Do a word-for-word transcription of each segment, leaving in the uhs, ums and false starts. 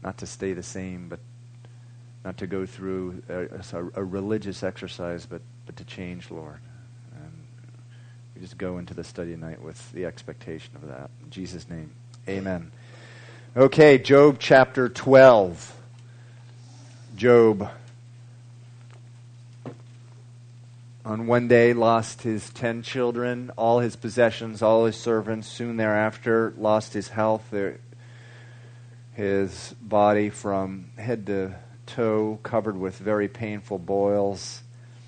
not to stay the same, but not to go through a, a, a religious exercise, but, but to change, Lord. And we just go into the study tonight with the expectation of that. In Jesus' name, amen. Okay, Job chapter twelve. Job, on one day, lost his ten children, all his possessions, all his servants. Soon thereafter, lost his health, his body from head to toe covered with very painful boils.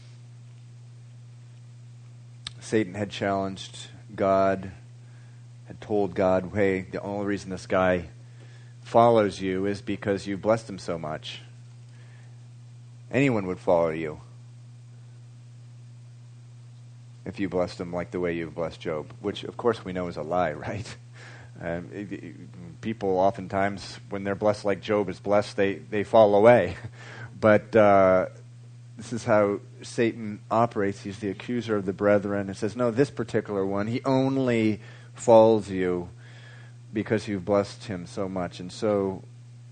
Satan had challenged God, had told God, hey, the only reason this guy follows you is because you blessed him so much. Anyone would follow you if you blessed him like the way you've blessed Job, which of course we know is a lie, right? Um, it, it, people oftentimes, when they're blessed like Job is blessed, they, they fall away. But uh, this is how Satan operates. He's the accuser of the brethren. It says, no, this particular one, he only follows you because you've blessed him so much. And so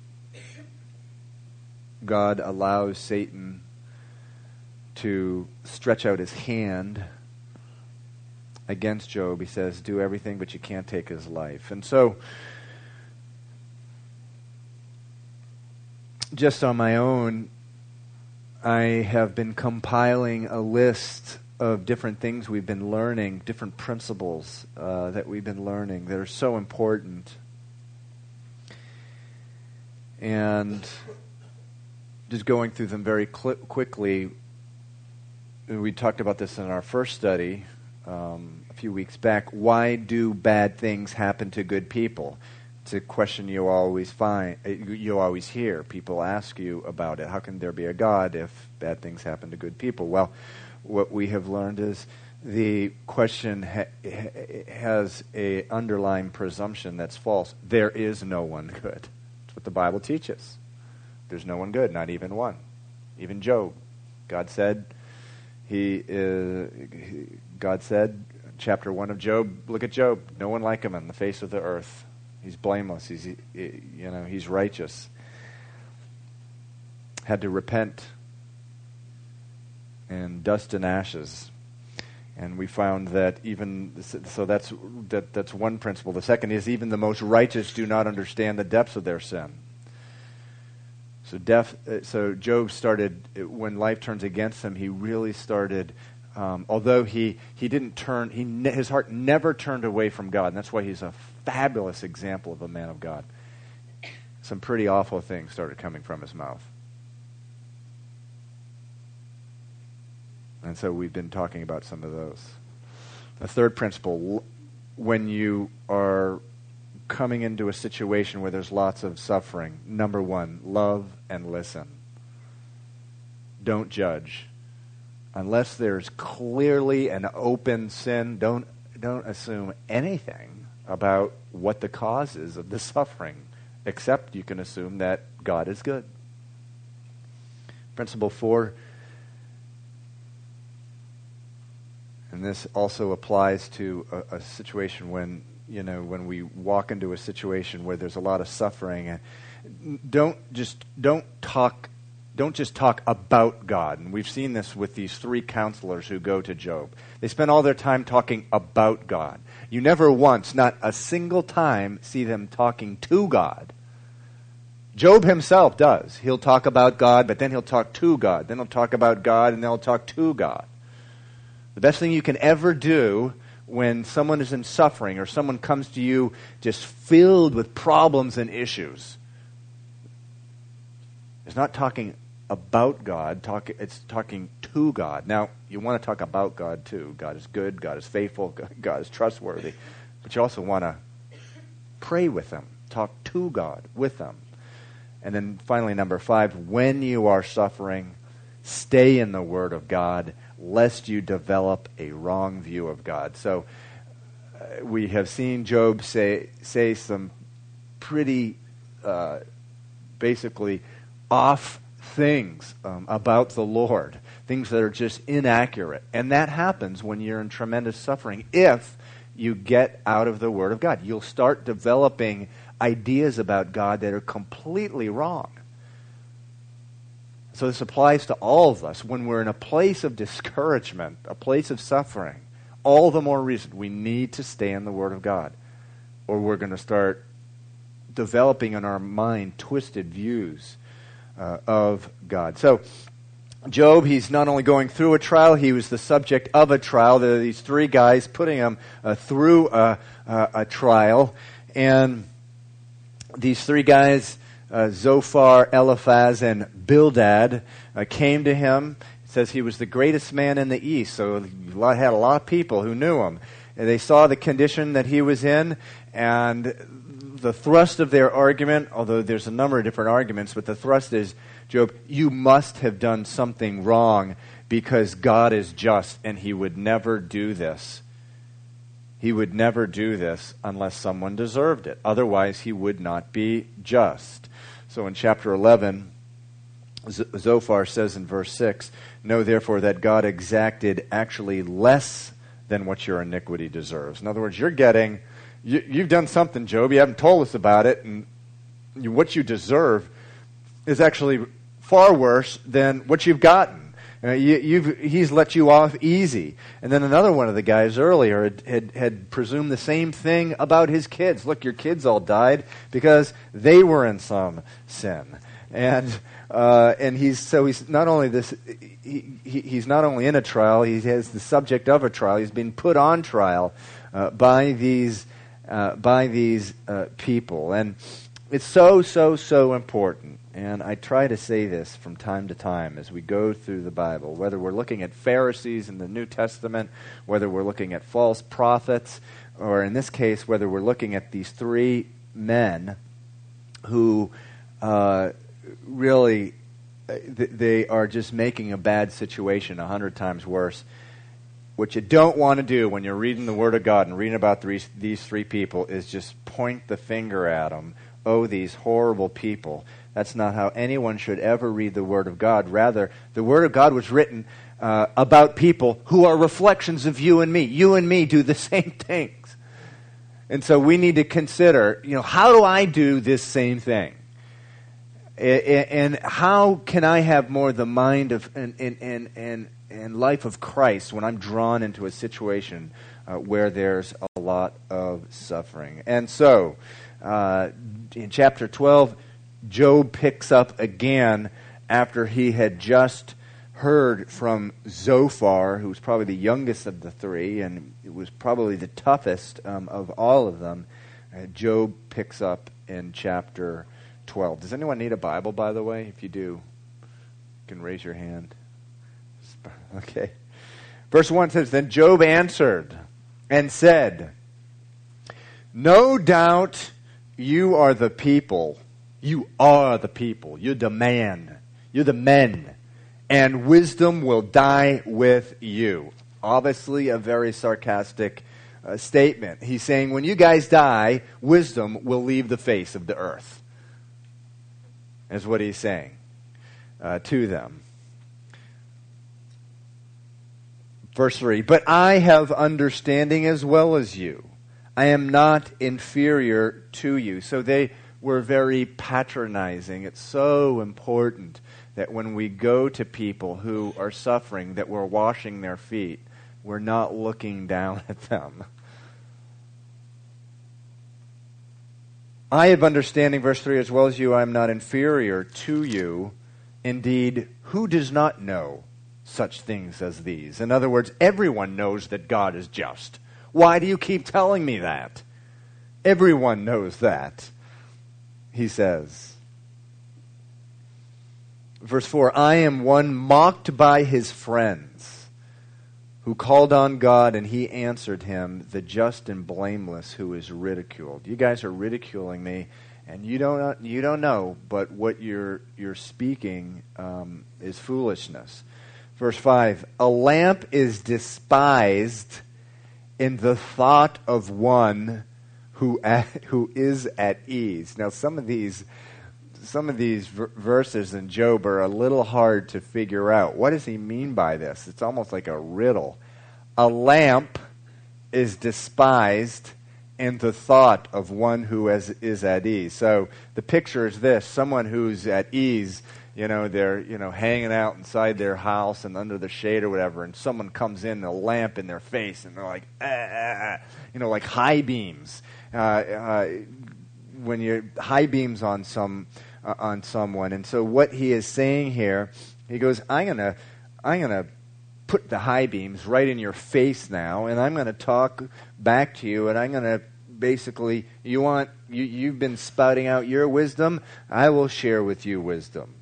God allows Satan to stretch out his hand against Job. He says, do everything, but you can't take his life. And so, just on my own, I have been compiling a list of different things we've been learning, different principles uh, that we've been learning that are so important. And just going through them very cl- quickly, we talked about this in our first study um, a few weeks back. Why do bad things happen to good people? It's a question you always find, you always hear. People ask you about it. How can there be a God if bad things happen to good people? Well, what we have learned is the question ha- has a underlying presumption that's false. There is no one good. That's what the Bible teaches. There's no one good, not even one. Even Job. God said, he is, God said, chapter one of Job, look at Job. No one like him on the face of the earth. He's blameless. He's, you know, he's righteous. Had to repent in dust and ashes. And we found that even, so that's that, that's one principle. The second is even the most righteous do not understand the depths of their sin. So deaf, so Job started, when life turns against him, he really started, um, although he, he didn't turn, he ne- his heart never turned away from God. And that's why he's a fabulous example of a man of God. Some pretty awful things started coming from his mouth. And so we've been talking about some of those. The third principle, when you are coming into a situation where there's lots of suffering, number one, love and listen. Don't judge. Unless there's clearly an open sin, don't don't assume anything about what the cause is of the suffering, except you can assume that God is good. Principle four, and this also applies to a, a situation when, you know, when we walk into a situation where there's a lot of suffering, don't just don't talk don't just talk about God. And we've seen this with these three counselors who go to Job. They spend all their time talking about God. You never once, not a single time, see them talking to God. Job himself does. He'll talk about God, but then he'll talk to God. Then he'll talk about God, and then he'll talk to God. The best thing you can ever do when someone is in suffering or someone comes to you just filled with problems and issues is not talking about God, talk, it's talking to God. Now, you want to talk about God too. God is good, God is faithful, God is trustworthy. But you also want to pray with them, talk to God with them. And then finally, number five, when you are suffering, stay in the Word of God, lest you develop a wrong view of God. So uh, we have seen Job say say some pretty uh, basically off things um, about the Lord, things that are just inaccurate. And that happens when you're in tremendous suffering. If you get out of the Word of God, you'll start developing ideas about God that are completely wrong. So this applies to all of us. When we're in a place of discouragement, a place of suffering, all the more reason we need to stay in the Word of God, or we're going to start developing in our mind twisted views uh, of God. So Job, he's not only going through a trial, he was the subject of a trial. There are these three guys putting him uh, through a, a, a trial. And these three guys, uh, Zophar, Eliphaz, and Bildad, uh, came to him. It says he was the greatest man in the East, so he had a lot of people who knew him. And they saw the condition that he was in, and the thrust of their argument, although there's a number of different arguments, but the thrust is, Job, you must have done something wrong because God is just and he would never do this. He would never do this unless someone deserved it. Otherwise, he would not be just. So in chapter eleven, Z- Zophar says in verse six, know therefore that God exacted actually less than what your iniquity deserves. In other words, you're getting, you, you've done something, Job. You haven't told us about it, and you, what you deserve is actually far worse than what you've gotten. Uh, you, you've, he's let you off easy. And then another one of the guys earlier had, had, had presumed the same thing about his kids. Look, your kids all died because they were in some sin. And uh, and he's so he's not only this he, he he's not only in a trial, he has the subject of a trial. He's been put on trial uh, by these uh, by these uh, people, and it's so so so important. And I try to say this from time to time as we go through the Bible, whether we're looking at Pharisees in the New Testament, whether we're looking at false prophets, or in this case, whether we're looking at these three men who uh, really, they are just making a bad situation a hundred times worse. What you don't want to do when you're reading the Word of God and reading about these, these three people is just point the finger at them. Oh, these horrible people. That's not how anyone should ever read the Word of God. Rather, the Word of God was written uh, about people who are reflections of you and me. You and me do the same things. And so we need to consider, you know, how do I do this same thing? And how can I have more the mind of and and and and life of Christ when I'm drawn into a situation uh, where there's a lot of suffering? And so, uh, in chapter twelve, Job picks up again after he had just heard from Zophar, who was probably the youngest of the three, and it was probably the toughest um, of all of them. Uh, Job picks up in chapter twelve. Does anyone need a Bible, by the way? If you do, you can raise your hand. Okay. Verse one says, then Job answered and said, no doubt you are the people. You are the people. You're the man. You're the men. And wisdom will die with you. Obviously a very sarcastic uh, statement. He's saying when you guys die, wisdom will leave the face of the earth. Is what he's saying uh, to them. Verse three, but I have understanding as well as you. I am not inferior to you. So they were very patronizing. It's so important that when we go to people who are suffering, that we're washing their feet. We're not looking down at them. I have understanding, verse three, as well as you, I am not inferior to you. Indeed, who does not know such things as these? In other words, everyone knows that God is just. Why do you keep telling me that? Everyone knows that, he says. Verse four, I am one mocked by his friends, who called on God, and he answered him, the just and blameless who is ridiculed. You guys are ridiculing me, and you don't you don't know, but what you're you're speaking um, is foolishness. Verse five, a lamp is despised in the thought of one who at, who is at ease. Now, some of these some of these v- verses in Job are a little hard to figure out. What does he mean by this? It's almost like a riddle. A lamp is despised and the thought of one who is, is at ease. So the picture is this: someone who's at ease, you know, they're, you know, hanging out inside their house and under the shade or whatever, and someone comes in, a lamp in their face, and they're like, ah, ah, ah, you know, like high beams. Uh, uh, when you high beams on some uh, on someone. And so what he is saying here, he goes, I'm gonna I'm gonna put the high beams right in your face now, and I'm gonna talk back to you, and I'm gonna basically, you want you you've been spouting out your wisdom, I will share with you wisdom.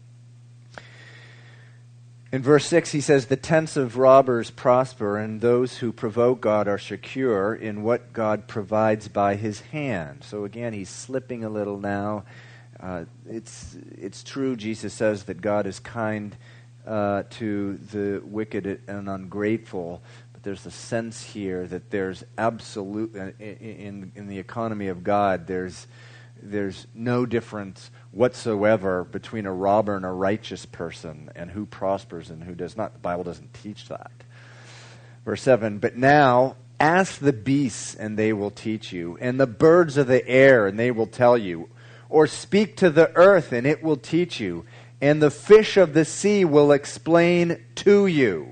In verse six, he says, the tents of robbers prosper, and those who provoke God are secure in what God provides by his hand. So again, he's slipping a little now. Uh, it's it's true, Jesus says, that God is kind uh, to the wicked and ungrateful, but there's a sense here that there's absolute, in, in the economy of God, there's there's no difference whatsoever between a robber and a righteous person, and who prospers and who does not. The Bible doesn't teach that. Verse seven, but now ask the beasts, and they will teach you, and the birds of the air, and they will tell you, or speak to the earth, and it will teach you, and the fish of the sea will explain to you.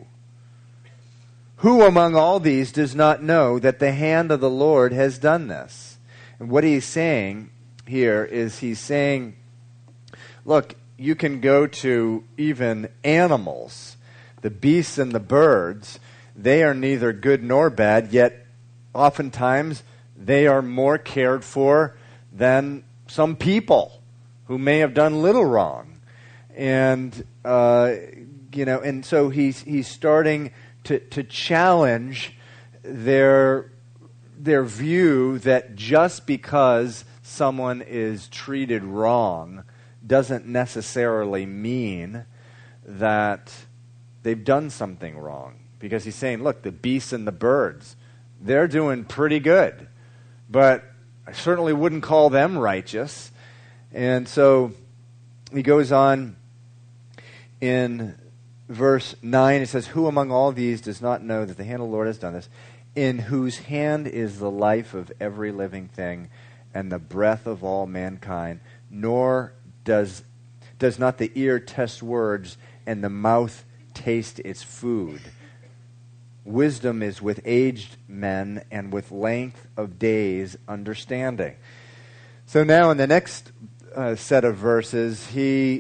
Who among all these does not know that the hand of the Lord has done this? And what he's saying here is he's saying, look, you can go to even animals, the beasts and the birds. They are neither good nor bad, yet oftentimes they are more cared for than some people who may have done little wrong. And, uh, you know, and so he's he's starting to, to challenge their their view that just because someone is treated wrong doesn't necessarily mean that they've done something wrong. Because he's saying, look, the beasts and the birds, they're doing pretty good. But I certainly wouldn't call them righteous. And so he goes on in verse nine. It says, who among all these does not know that the hand of the Lord has done this, in whose hand is the life of every living thing, and the breath of all mankind, nor does does not the ear test words, and the mouth taste its food. Wisdom is with aged men, and with length of days understanding. So now in the next uh, set of verses, he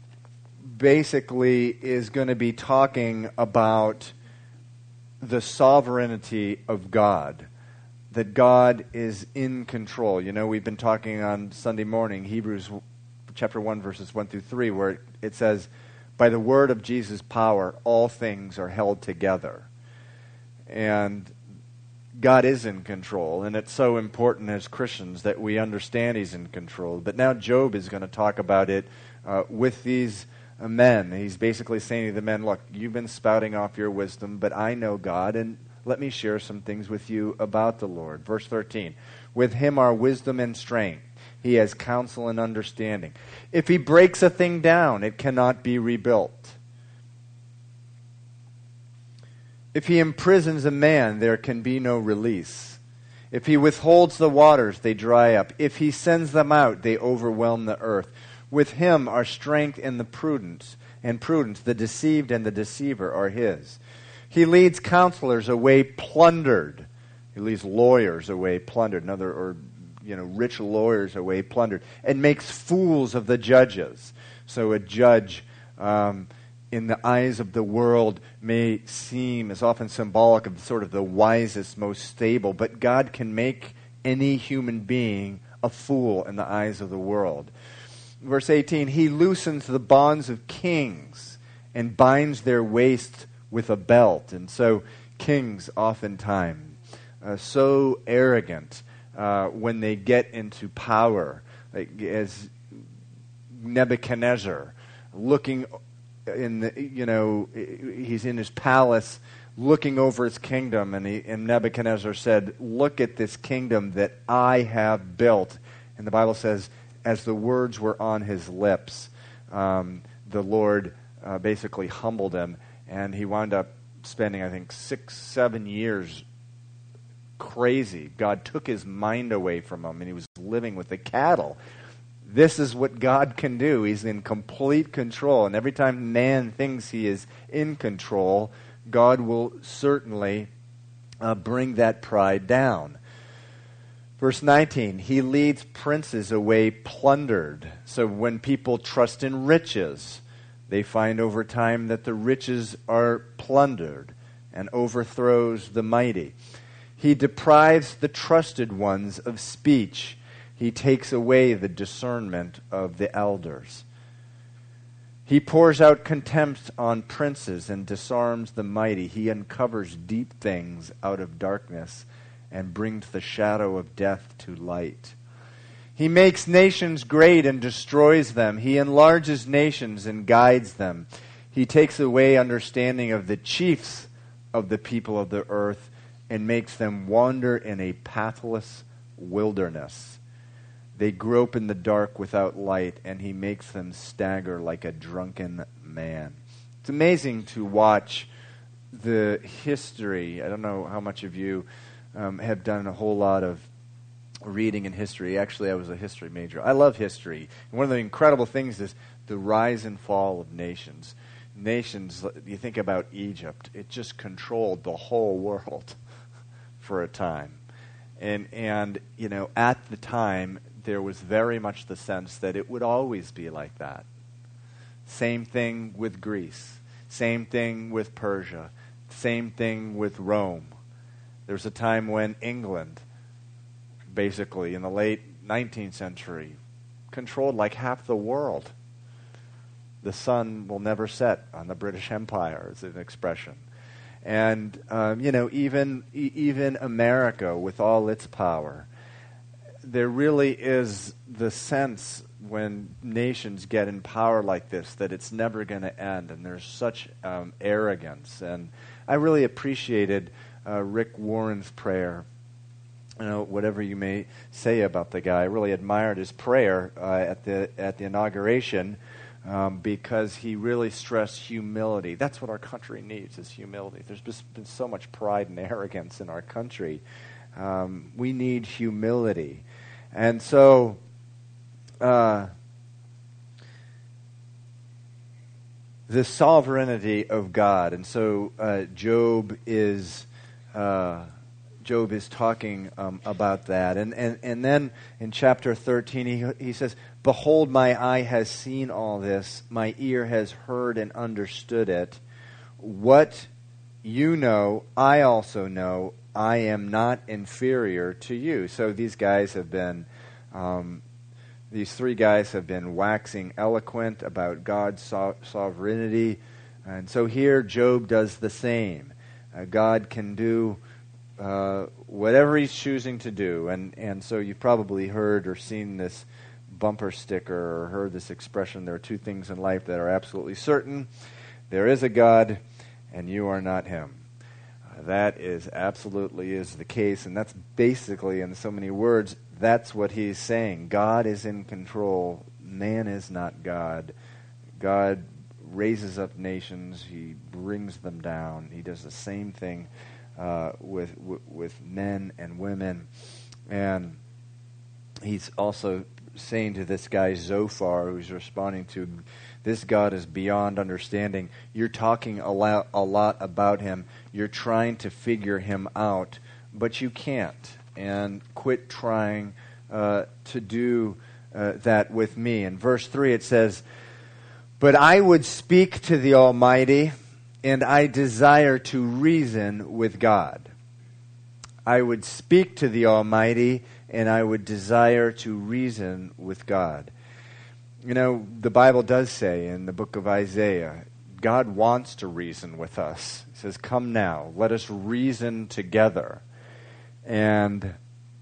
basically is going to be talking about the sovereignty of God. That God is in control. You know, we've been talking on Sunday morning, Hebrews chapter one, verses one through three, where it says, by the word of Jesus' power, all things are held together. And God is in control, and it's so important as Christians that we understand he's in control. But now Job is going to talk about it uh, with these uh, men. He's basically saying to the men, look, you've been spouting off your wisdom, but I know God, and let me share some things with you about the Lord. Verse thirteen, with him are wisdom and strength. He has counsel and understanding. If he breaks a thing down, it cannot be rebuilt. If he imprisons a man, there can be no release. If he withholds the waters, they dry up. If he sends them out, they overwhelm the earth. With him are strength and the prudence, and prudence, the deceived and the deceiver are his. He leads counselors away plundered. He leads lawyers away plundered. Another, or you know, rich lawyers away plundered, and makes fools of the judges. So a judge, um, in the eyes of the world, may seem is often symbolic of sort of the wisest, most stable, but God can make any human being a fool in the eyes of the world. Verse eighteen, he loosens the bonds of kings and binds their waist with a belt. And so kings oftentimes uh, so arrogant uh, when they get into power, like as Nebuchadnezzar, looking in the, you know, he's in his palace looking over his kingdom, and, he, and Nebuchadnezzar said, look at this kingdom that I have built. And the Bible says, as the words were on his lips, um, the Lord uh, basically humbled him, and he wound up spending, I think, six, seven years crazy. God took his mind away from him, and he was living with the cattle. This is what God can do. He's in complete control. And every time man thinks he is in control, God will certainly uh, bring that pride down. Verse nineteen, he leads princes away plundered. So when people trust in riches, they find over time that the riches are plundered and overthrows the mighty. He deprives the trusted ones of speech. He takes away the discernment of the elders. He pours out contempt on princes and disarms the mighty. He uncovers deep things out of darkness and brings the shadow of death to light. He makes nations great and destroys them. He enlarges nations and guides them. He takes away understanding of the chiefs of the people of the earth and makes them wander in a pathless wilderness. They grope in the dark without light, and he makes them stagger like a drunken man. It's amazing to watch the history. I don't know how much of you um, have done a whole lot of reading in history. Actually, I was a history major. I love history. And one of the incredible things is the rise and fall of nations. Nations, you think about Egypt, it just controlled the whole world for a time. And, and you know, at the time, there was very much the sense that it would always be like that. Same thing with Greece. Same thing with Persia. Same thing with Rome. There was a time when England, basically in the late nineteenth century, controlled like half the world. The sun will never set on the British Empire, is an expression. And, um, you know, even e- even America, with all its power, there really is the sense when nations get in power like this that it's never going to end, and there's such um, arrogance. And I really appreciated uh, Rick Warren's prayer. You know, whatever you may say about the guy, I really admired his prayer uh, at the at the inauguration um, because he really stressed humility. That's what our country needs, is humility. There's just been so much pride and arrogance in our country. Um, we need humility. And so, uh, the sovereignty of God. And so, uh, Job is uh, Job is talking um, about that. And, and and then in chapter thirteen, he he says, "Behold, my eye has seen all this; my ear has heard and understood it. What you know, I also know. I am not inferior to you." So these guys have been, um, these three guys have been waxing eloquent about God's so- sovereignty. And so here Job does the same. Uh, God can do uh, whatever he's choosing to do. And, and so you've probably heard or seen this bumper sticker or heard this expression, there are two things in life that are absolutely certain. There is a God, and you are not him. That is absolutely is the case, and that's basically, in so many words, that's what he's saying. God is in control. Man is not God. God raises up nations. He brings them down. He does the same thing uh, with, with with men and women. And he's also saying to this guy Zophar, who's responding to, this God is beyond understanding. You're talking a lot, a lot about him. You're trying to figure him out, but you can't. And quit trying uh, to do uh, that with me. In verse three it says, "But I would speak to the Almighty, and I desire to reason with God." I would speak to the Almighty, and I would desire to reason with God. You know, the Bible does say in the book of Isaiah, God wants to reason with us. He says, "Come now, let us reason together." And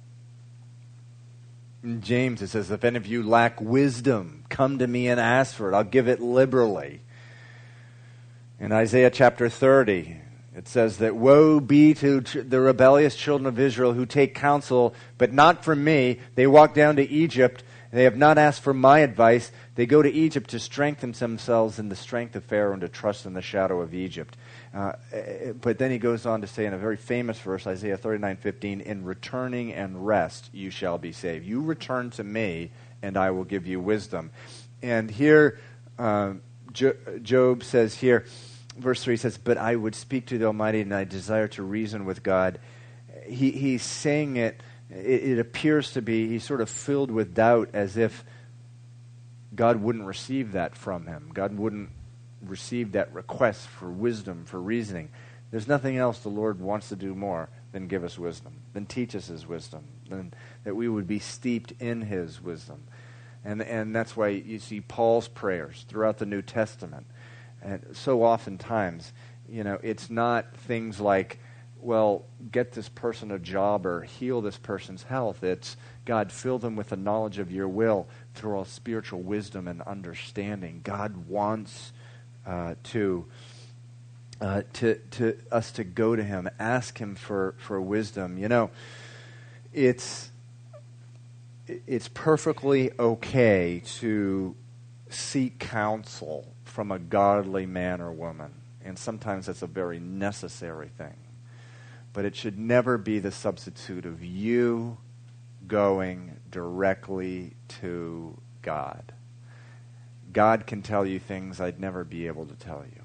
in James it says, "If any of you lack wisdom, come to me and ask for it. I'll give it liberally." In Isaiah chapter thirty, it says that, "Woe be to the rebellious children of Israel who take counsel, but not from me. They walk down to Egypt They have not asked for my advice. They go to Egypt to strengthen themselves in the strength of Pharaoh and to trust in the shadow of Egypt. Uh, but then he goes on to say in a very famous verse, Isaiah thirty-nine fifteen, in returning and rest you shall be saved. You return to me, and I will give you wisdom. And here, uh, Jo- Job says here, verse three says, but I would speak to the Almighty, and I desire to reason with God. He, he's saying it, it, it appears to be, he's sort of filled with doubt, as if God wouldn't receive that from him. God wouldn't receive that request for wisdom, for reasoning. There's nothing else the Lord wants to do more than give us wisdom, than teach us his wisdom, than that we would be steeped in his wisdom. And and that's why you see Paul's prayers throughout the New Testament. And so oftentimes, you know, it's not things like, well, get this person a job or heal this person's health. It's, God, fill them with the knowledge of your will through all spiritual wisdom and understanding. God wants uh, to uh, to to us to go to him, ask him for, for wisdom. You know, it's it's perfectly okay to seek counsel from a godly man or woman, and sometimes that's a very necessary thing. But it should never be the substitute of you going directly to God. God can tell you things I'd never be able to tell you.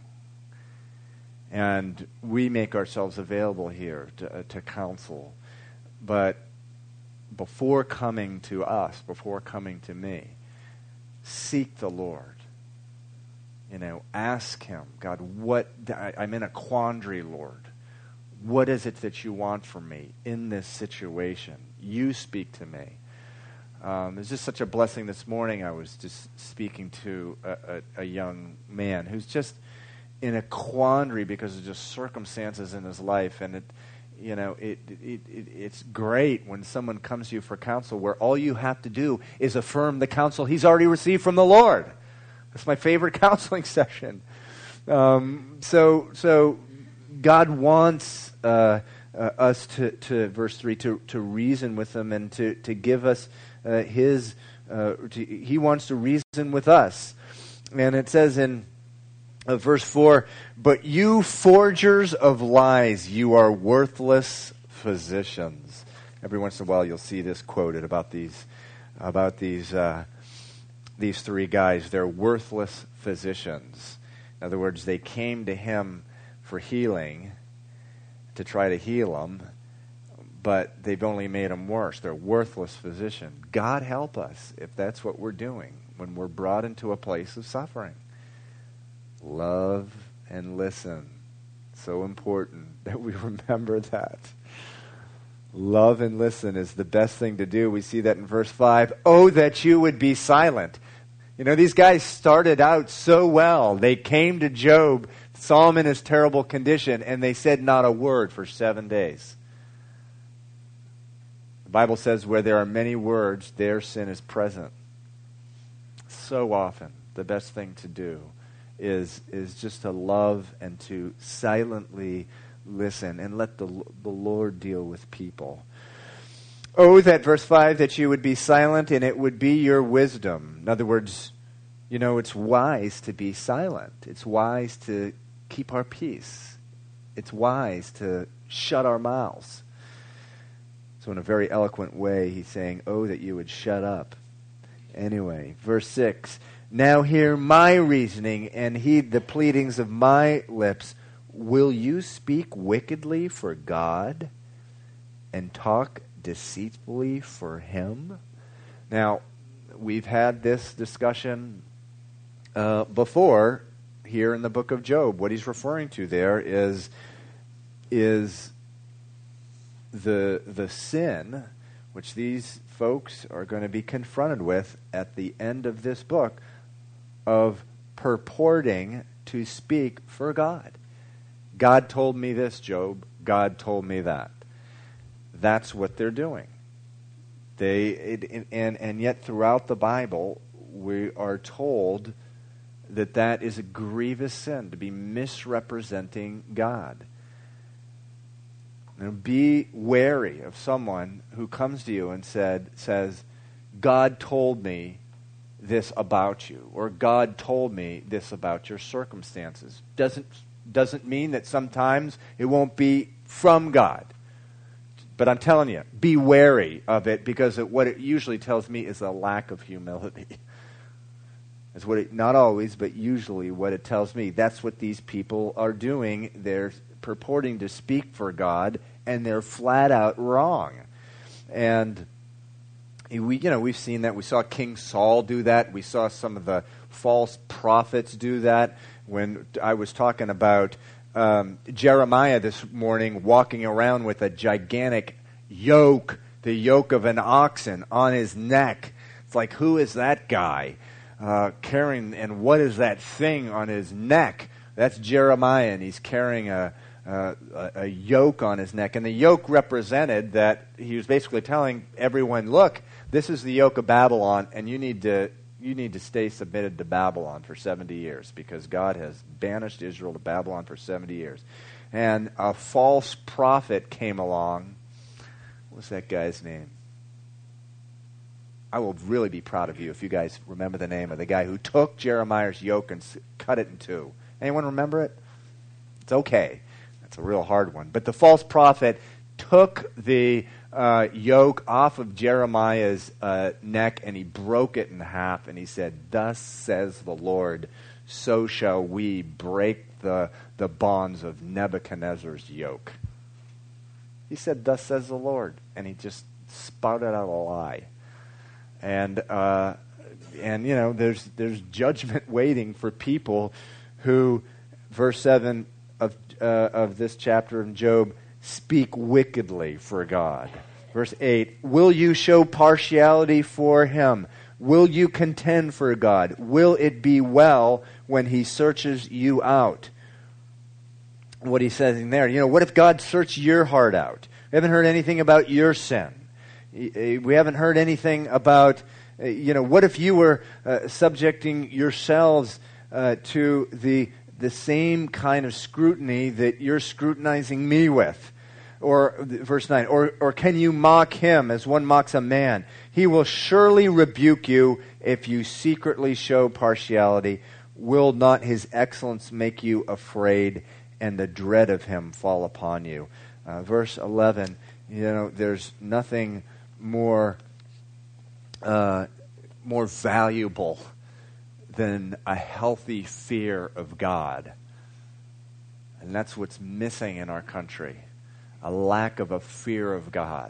And we make ourselves available here to, uh, to counsel. But before coming to us, before coming to me, seek the Lord. You know, ask him, God, what, I, I'm in a quandary, Lord. What is it that you want from me in this situation? You speak to me. Um, it's just such a blessing this morning. I was just speaking to a, a, a young man who's just in a quandary because of just circumstances in his life. And, it, you know, it, it, it it's great when someone comes to you for counsel where all you have to do is affirm the counsel he's already received from the Lord. That's my favorite counseling session. Um, so, so God wants uh, uh, us to, to verse three to, to reason with him and to, to give us uh, his. Uh, to, he wants to reason with us, and it says in uh, verse four, "But you forgers of lies, you are worthless physicians." Every once in a while, you'll see this quoted about these about these. Uh, These three guys, they're worthless physicians. In other words, they came to him for healing, to try to heal them, but they've only made them worse. They're worthless physicians. God help us if that's what we're doing when we're brought into a place of suffering. Love and listen. So important that we remember that. Love and listen is the best thing to do. We see that in verse five. Oh, that you would be silent. You know, these guys started out so well. They came to Job, saw him in his terrible condition, and they said not a word for seven days. The Bible says where there are many words, there sin is present. So often, the best thing to do is, is just to love and to silently listen and let the, the Lord deal with people. Oh, that verse five, that you would be silent and it would be your wisdom. In other words, you know, it's wise to be silent. It's wise to keep our peace. It's wise to shut our mouths. So in a very eloquent way, he's saying, oh, that you would shut up. Anyway, verse six, now hear my reasoning and heed the pleadings of my lips. Will you speak wickedly for God and talk deceitfully for him? Now, we've had this discussion uh, before here in the book of Job. What he's referring to there is, is the, the sin which these folks are going to be confronted with at the end of this book of purporting to speak for God. God told me this, Job. God told me that. That's what they're doing. They it, and and yet throughout the Bible we are told that that is a grievous sin, to be misrepresenting God. Now, be wary of someone who comes to you and said says, God told me this about you, or God told me this about your circumstances. Doesn't doesn't mean that sometimes it won't be from God. But I'm telling you, be wary of it, because it, what it usually tells me is a lack of humility. That's what it, not always, but usually what it tells me. That's what these people are doing. They're purporting to speak for God, and they're flat out wrong. And we, you know, we've seen that. We saw King Saul do that. We saw some of the false prophets do that. When I was talking about um, Jeremiah this morning, walking around with a gigantic yoke, the yoke of an oxen on his neck. It's like, who is that guy uh, carrying, and what is that thing on his neck? That's Jeremiah, and he's carrying a Uh, a, a yoke on his neck. And the yoke represented that he was basically telling everyone, look, this is the yoke of Babylon, and you need to you need to stay submitted to Babylon for seventy years, because God has banished Israel to Babylon for seventy years. And a false prophet came along. What's that guy's name? I will really be proud of you if you guys remember the name of the guy who took Jeremiah's yoke and cut it in two. Anyone remember it? It's okay. It's a real hard one. But the false prophet took the uh, yoke off of Jeremiah's uh, neck, and he broke it in half, and he said, "Thus says the Lord, so shall we break the, the bonds of Nebuchadnezzar's yoke." He said, "Thus says the Lord," and he just spouted out a lie. And, uh, and you know, there's, there's judgment waiting for people who, verse seven, Of, uh, of this chapter in Job, speak wickedly for God. Verse eight, will you show partiality for him? Will you contend for God? Will it be well when he searches you out? What he's saying there, you know, what if God searched your heart out? We haven't heard anything about your sin. We haven't heard anything about, you know, what if you were uh, subjecting yourselves uh, to the the same kind of scrutiny that you're scrutinizing me with? Or verse nine, or, or can you mock him as one mocks a man? He will surely rebuke you if you secretly show partiality. Will not his excellence make you afraid, and the dread of him fall upon you? Uh, verse eleven, you know, there's nothing more uh, more valuable than a healthy fear of God. And that's what's missing in our country. A lack of a fear of God.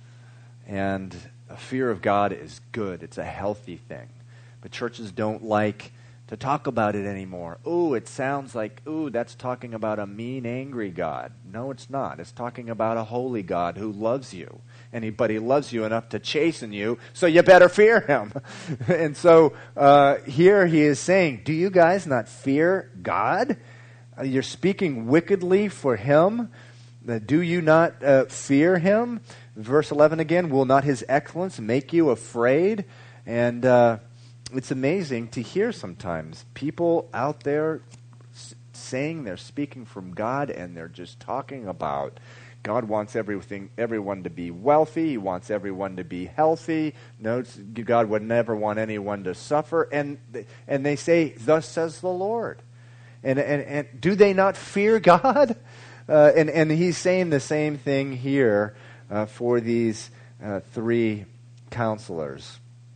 And a fear of God is good. It's a healthy thing. But churches don't like to talk about it anymore. Ooh, it sounds like, ooh, that's talking about a mean, angry God. No, it's not. It's talking about a holy God who loves you. And he, but he loves you enough to chasten you, so you better fear him. And so uh, here he is saying, do you guys not fear God? Uh, you're speaking wickedly for him. Uh, do you not uh, fear him? Verse eleven again, will not his excellence make you afraid? And uh, it's amazing to hear sometimes people out there s- saying they're speaking from God, and they're just talking about God wants everything, everyone to be wealthy. He wants everyone to be healthy. No, God would never want anyone to suffer. And and they say, "Thus says the Lord." And and, and do they not fear God? Uh, and and he's saying the same thing here uh, for these uh, three counselors.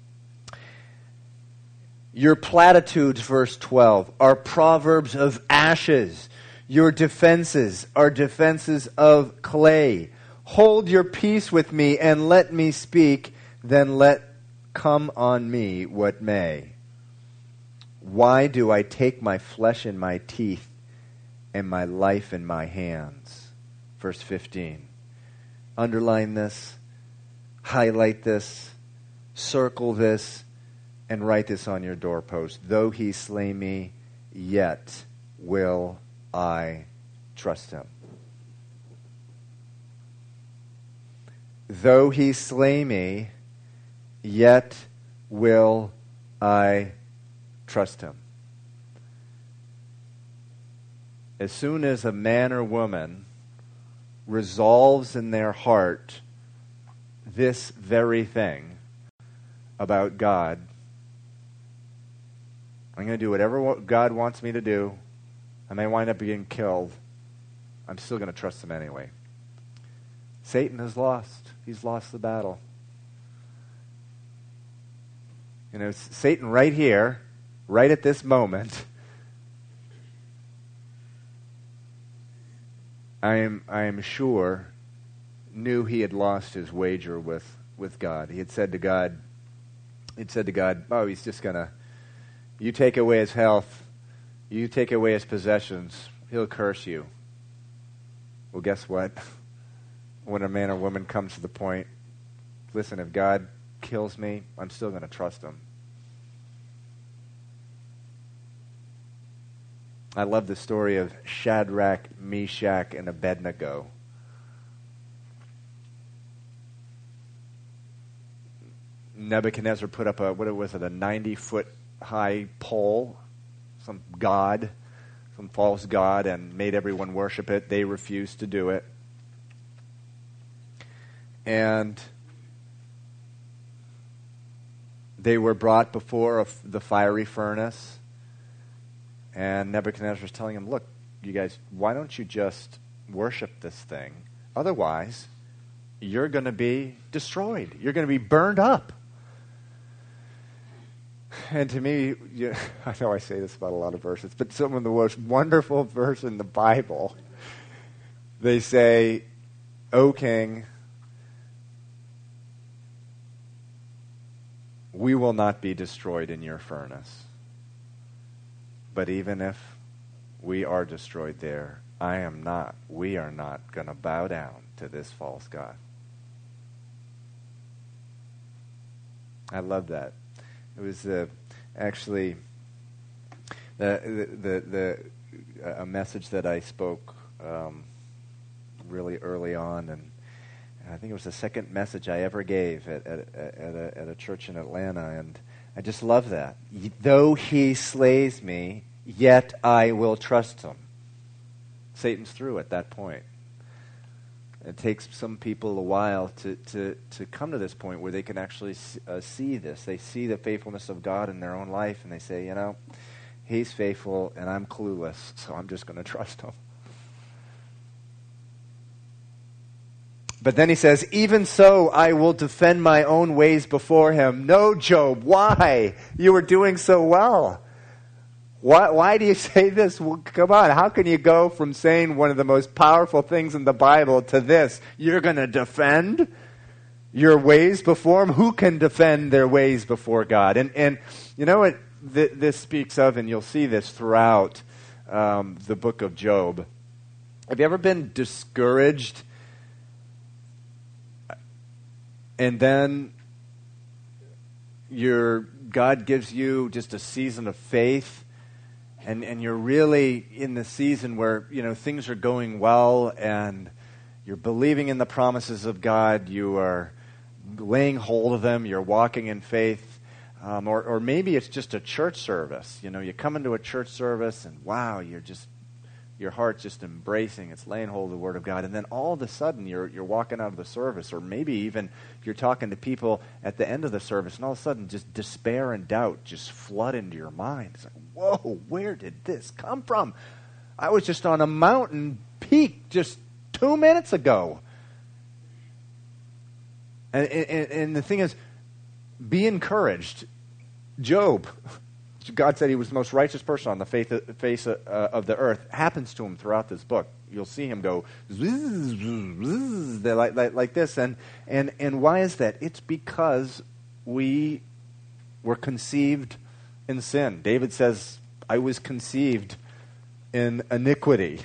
Your platitudes, verse twelve, are proverbs of ashes. Your defenses are defenses of clay. Hold your peace with me and let me speak, then let come on me what may. Why do I take my flesh in my teeth and my life in my hands? Verse fifteen. Underline this, highlight this, circle this, and write this on your doorpost. Though he slay me, yet will I trust him. Though he slay me, yet will I trust him. As soon as a man or woman resolves in their heart this very thing, about God. I'm going to do whatever God wants me to do. I may wind up being killed. I'm still going to trust him anyway. Satan has lost. He's lost the battle. You know, Satan right here, right at this moment, I am I am sure knew he had lost his wager with, with God. He had said to God, he'd said to God, oh, he's just going to, you take away his health, you take away his possessions, he'll curse you. Well, guess what? When a man or woman comes to the point, listen, if God kills me, I'm still going to trust him. I love the story of Shadrach, Meshach, and Abednego. Nebuchadnezzar put up a, what was it, a ninety-foot high pole, some god, some false god, and made everyone worship it. They refused to do it. And they were brought before a, the fiery furnace. And Nebuchadnezzar was telling them, look, you guys, why don't you just worship this thing? Otherwise, you're going to be destroyed. You're going to be burned up. And to me, you, I know I say this about a lot of verses, but some of the most wonderful verse in the Bible, they say, O king, we will not be destroyed in your furnace. But even if we are destroyed there, I am not, we are not going to bow down to this false god. I love that. It was uh, actually the, the, the, the, a message that I spoke um, really early on, and I think it was the second message I ever gave at, at, at, a, at a church in Atlanta, and I just love that. Though he slays me, yet I will trust him. Satan's through at that point. It takes some people a while to, to, to come to this point where they can actually uh, see this. They see the faithfulness of God in their own life, and they say, you know, he's faithful, and I'm clueless, so I'm just going to trust him. But then he says, even so, I will defend my own ways before him. No, Job, why? You were doing so well. Why, why do you say this? Well, come on, how can you go from saying one of the most powerful things in the Bible to this? You're going to defend your ways before him? Who can defend their ways before God? And, and you know what th- this speaks of, and you'll see this throughout um, the book of Job. Have you ever been discouraged and then your God gives you just a season of faith, and, and you're really in the season where, you know, things are going well and you're believing in the promises of God, you are laying hold of them, you're walking in faith, um, or, or maybe it's just a church service. You know, you come into a church service and wow, you're just, your heart's just embracing, it's laying hold of the Word of God, and then all of a sudden you're you're walking out of the service, or maybe even you're talking to people at the end of the service, and all of a sudden just despair and doubt just flood into your mind. It's like, whoa, where did this come from? I was just on a mountain peak just two minutes ago. And, and, and the thing is, be encouraged. Job, God said he was the most righteous person on the face of, face of, uh, of the earth. Happens to him throughout this book. You'll see him go like, like, like this. And, and, and why is that? It's because we were conceived in sin. David says, I was conceived in iniquity.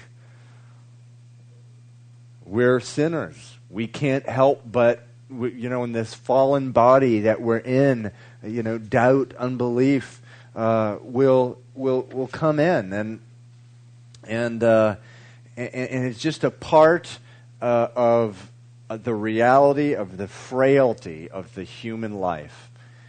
We're sinners. We can't help but, you know, in this fallen body that we're in, you know, doubt, unbelief, Uh, will will will come in, and and uh, and, and it's just a part uh, of uh, the reality of the frailty of the human life.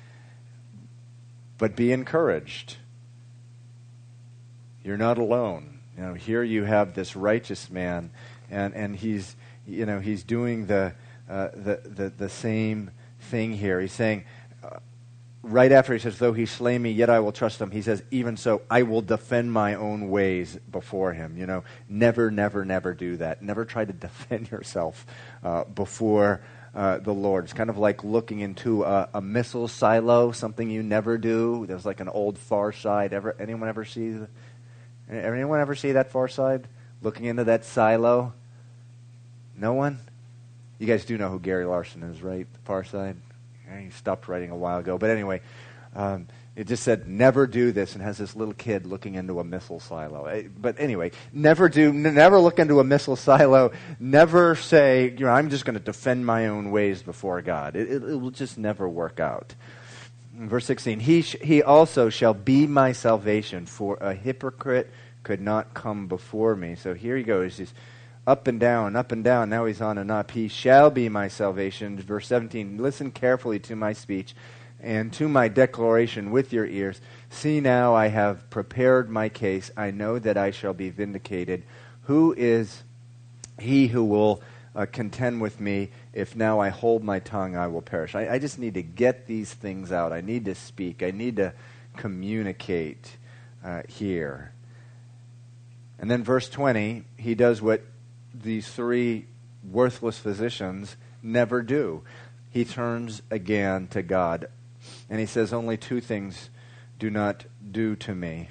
But be encouraged. You're not alone. You know, here you have this righteous man, and, and he's you know he's doing the uh, the, the the same thing here. He's saying, uh, right after he says, though he slay me, yet I will trust him, he says, even so, I will defend my own ways before him. You know, never, never, never do that. Never try to defend yourself uh, before uh, the Lord. It's kind of like looking into a, a missile silo, something you never do. There's like an old Far Side. Ever, anyone ever see, anyone ever see that Far Side? Looking into that silo? No one? You guys do know who Gary Larson is, right? The Far Side? He stopped writing a while ago. But anyway, um, it just said, never do this, and has this little kid looking into a missile silo. But anyway, never do, n- never look into a missile silo. Never say, you know, I'm just going to defend my own ways before God. It, it, it will just never work out. Verse sixteen, he, sh- he also shall be my salvation, for a hypocrite could not come before me. So here he goes. He's up and down, up and down. Now he's on and up. He shall be my salvation. Verse seventeen, listen carefully to my speech and to my declaration with your ears. See now, I have prepared my case. I know that I shall be vindicated. Who is he who will uh, contend with me? If now I hold my tongue, I will perish. I, I just need to get these things out. I need to speak. I need to communicate uh, here. And then verse twenty, he does what these three worthless physicians never do. He turns again to God, and he says, only two things do not do to me.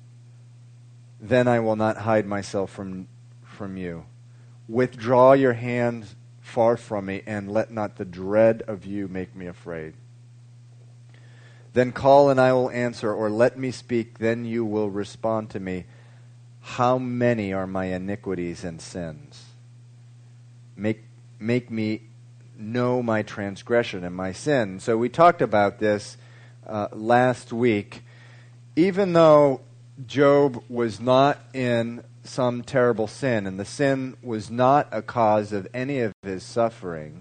Then I will not hide myself from, from you. Withdraw your hand far from me, and let not the dread of you make me afraid. Then call, and I will answer, or let me speak, then you will respond to me. How many are my iniquities and sins? Make make me know my transgression and my sin. So we talked about this uh, last week. Even though Job was not in some terrible sin, and the sin was not a cause of any of his suffering,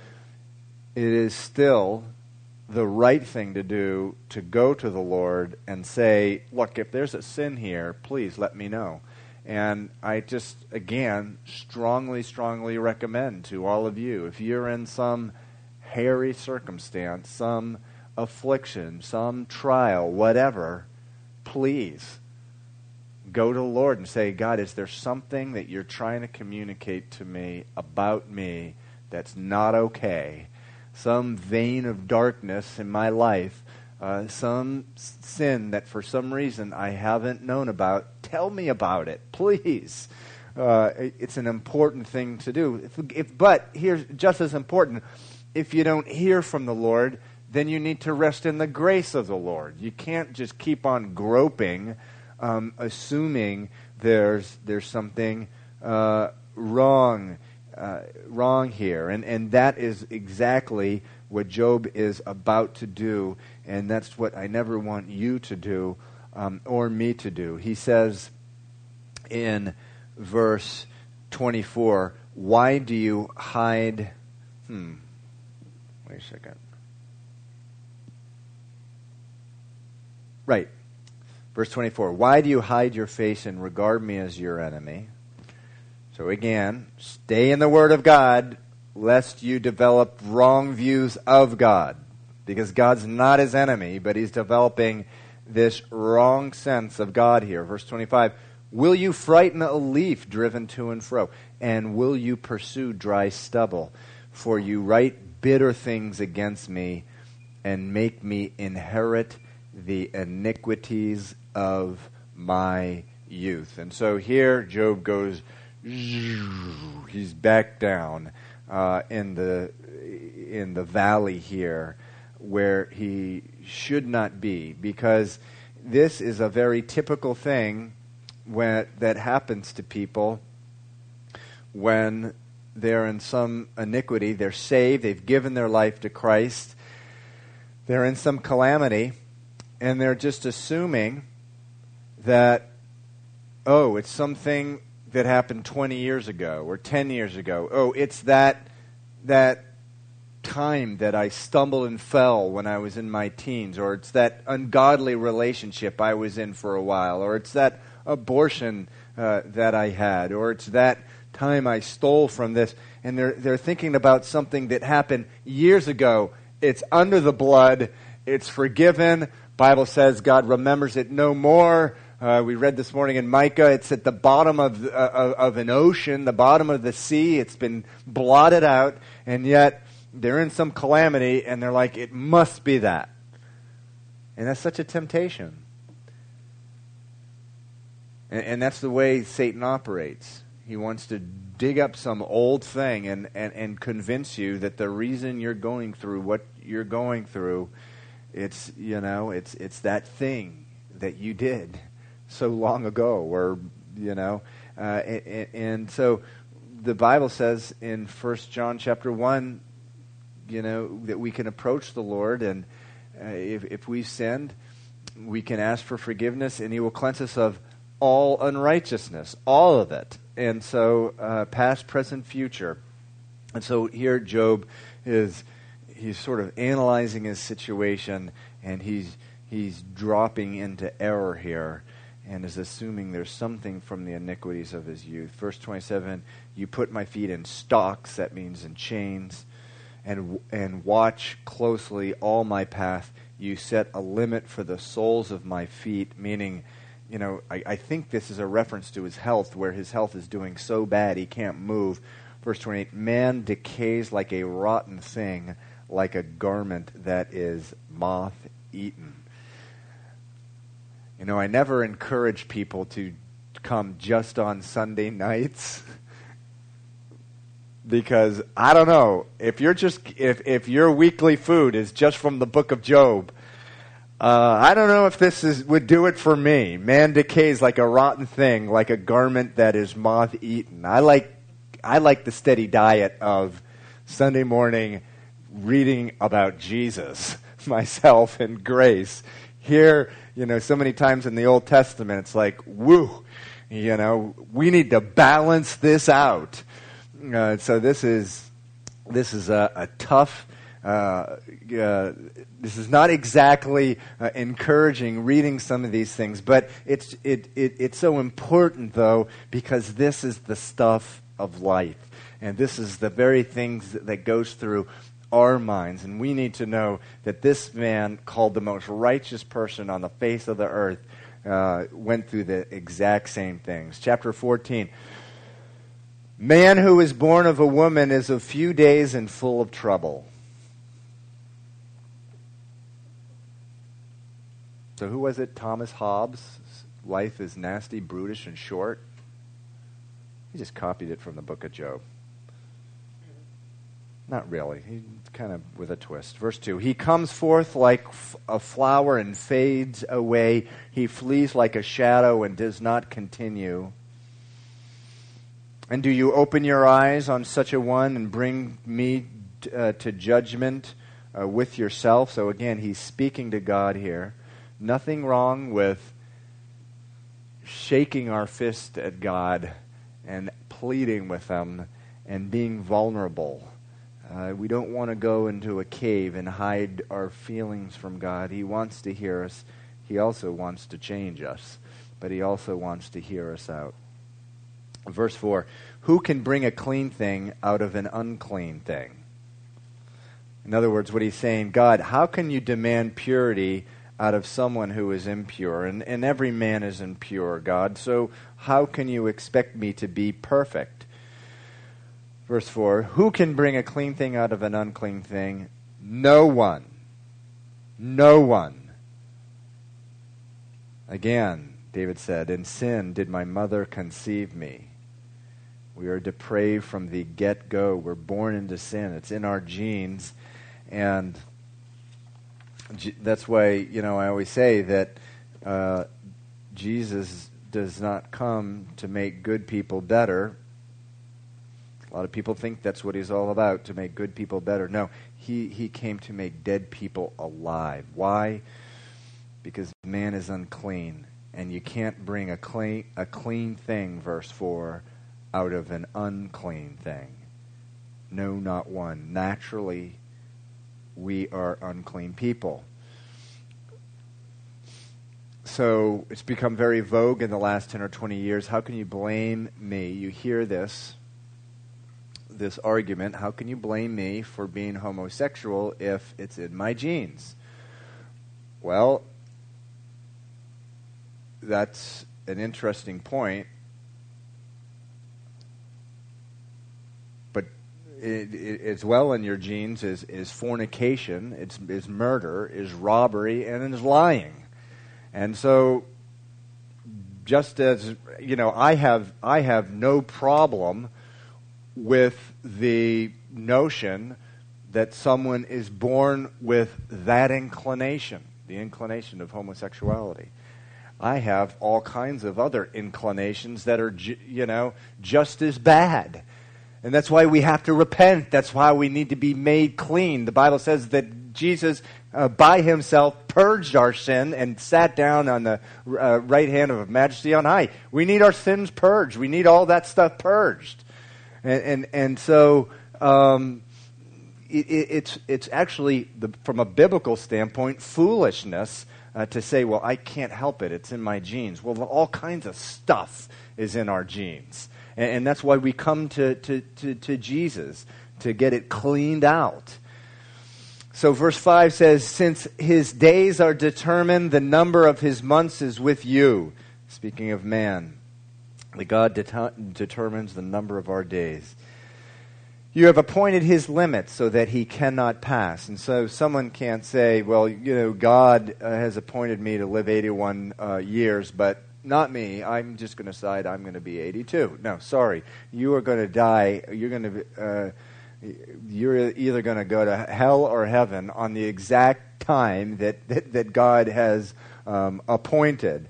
it is still the right thing to do to go to the Lord and say, look, if there's a sin here, please let me know. And I just, again, strongly, strongly recommend to all of you, if you're in some hairy circumstance, some affliction, some trial, whatever, please go to the Lord and say, God, is there something that you're trying to communicate to me about me that's not okay? Some vein of darkness in my life, uh, some sin that for some reason I haven't known about, tell me about it, please. Uh, it's an important thing to do. If, if, but here's just as important, if you don't hear from the Lord, then you need to rest in the grace of the Lord. You can't just keep on groping, um, assuming there's there's something uh, wrong. Uh, wrong here, and and that is exactly what Job is about to do, and that's what I never want you to do um, or me to do. He says in verse twenty-four, why do you hide hmm wait a second right verse twenty-four, why do you hide your face and regard me as your enemy? So again, stay in the Word of God, lest you develop wrong views of God. Because God's not his enemy, but he's developing this wrong sense of God here. Verse twenty-five, will you frighten a leaf driven to and fro? And will you pursue dry stubble? For you write bitter things against me, and make me inherit the iniquities of my youth. And so here Job goes, he's back down uh, in the in the valley here where he should not be, because this is a very typical thing when that happens to people when they're in some iniquity. They're saved, they've given their life to Christ, they're in some calamity, and they're just assuming that, oh, it's something that happened twenty years ago or ten years ago. Oh, it's that that time that I stumbled and fell when I was in my teens, or it's that ungodly relationship I was in for a while, or it's that abortion uh, that I had, or it's that time I stole from this. And they're they're thinking about something that happened years ago. It's under the blood. it's forgiven. Bible says God remembers it no more. Uh, we read this morning in Micah, it's at the bottom of, uh, of of an ocean, the bottom of the sea. It's been blotted out, and yet they're in some calamity, and they're like, it must be that. And that's such a temptation. And, and that's the way Satan operates. He wants to dig up some old thing and, and, and convince you that the reason you're going through what you're going through, it's, you know, it's it's that thing that you did so long ago, or, you know, uh, and, and so the Bible says in First John chapter one, you know, that we can approach the Lord, and uh, if, if we've sinned, we can ask for forgiveness, and He will cleanse us of all unrighteousness, all of it. And so, uh, past, present, future. And so here Job is, he's sort of analyzing his situation, and he's he's dropping into error here, and is assuming there's something from the iniquities of his youth. Verse twenty-seven, you put my feet in stocks, that means in chains, and and watch closely all my path. You set a limit for the soles of my feet, meaning, you know, I, I think this is a reference to his health, where his health is doing so bad he can't move. Verse twenty-eight, man decays like a rotten thing, like a garment that is moth-eaten. You know, I never encourage people to come just on Sunday nights because, I don't know, if you're just if, if your weekly food is just from the book of Job, Uh, I don't know if this is would do it for me. Man decays like a rotten thing, like a garment that is moth-eaten. I like, I like the steady diet of Sunday morning reading about Jesus, myself, and grace. Here, you know, so many times in the Old Testament, it's like, woo, you know, we need to balance this out. Uh, so this is this is a, a tough. Uh, uh, this is not exactly uh, encouraging reading some of these things, but it's it, it it's so important though, because this is the stuff of life, and this is the very things that, that goes through our minds, and we need to know that this man, called the most righteous person on the face of the earth, uh, went through the exact same things. Chapter fourteen. Man who is born of a woman is of few days and full of trouble. So who was it? Thomas Hobbes. Life is nasty, brutish, and short. He just copied it from the book of Job. Not really. He kind of with a twist. Verse two. He comes forth like f- a flower and fades away. He flees like a shadow and does not continue. And do you open your eyes on such a one and bring me uh, to judgment uh, with yourself? So again, he's speaking to God here. Nothing wrong with shaking our fist at God and pleading with Him and being vulnerable. Uh, we don't want to go into a cave and hide our feelings from God. He wants to hear us. He also wants to change us, but He also wants to hear us out. Verse four, who can bring a clean thing out of an unclean thing? In other words, what he's saying, God, how can you demand purity out of someone who is impure? And, and every man is impure, God, so how can you expect me to be perfect? Verse four, who can bring a clean thing out of an unclean thing? No one. No one. Again, David said, in sin did my mother conceive me. We are depraved from the get-go. We're born into sin. It's in our genes. And that's why, you know, I always say that uh, Jesus does not come to make good people better. A lot of people think that's what He's all about, to make good people better. No, he, he came to make dead people alive. Why? Because man is unclean, and you can't bring a clean, a clean thing, verse four, out of an unclean thing. No, not one. Naturally, we are unclean people. So it's become very vogue in the last ten or twenty years. How can you blame me? You hear this, this argument. How can you blame me for being homosexual if it's in my genes? Well, that's an interesting point. But it, it, as well in your genes is, is fornication, it's, is murder, is robbery, and is lying. And so, just as, you know, I have I have no problem with the notion that someone is born with that inclination, the inclination of homosexuality. I have all kinds of other inclinations that are, ju- you know, just as bad. And that's why we have to repent. That's why we need to be made clean. The Bible says that Jesus, uh, by himself, purged our sin and sat down on the uh, right hand of Majesty on high. We need our sins purged. We need all that stuff purged. And and, and so um, it, it's it's actually, the, from a biblical standpoint, foolishness uh, to say, well, I can't help it. It's in my genes. Well, all kinds of stuff is in our genes. And, and that's why we come to, to, to, to Jesus, to get it cleaned out. So verse five says, since his days are determined, the number of his months is with you. Speaking of man, the God det- determines the number of our days. You have appointed his limits so that he cannot pass. And so someone can't say, well, you know, God uh, has appointed me to live eighty-one uh, years, but not me. I'm just going to decide I'm going to be eighty-two. No, sorry. You are going to die. You're going to... Uh, You're either going to go to hell or heaven on the exact time that, that, that God has um, appointed.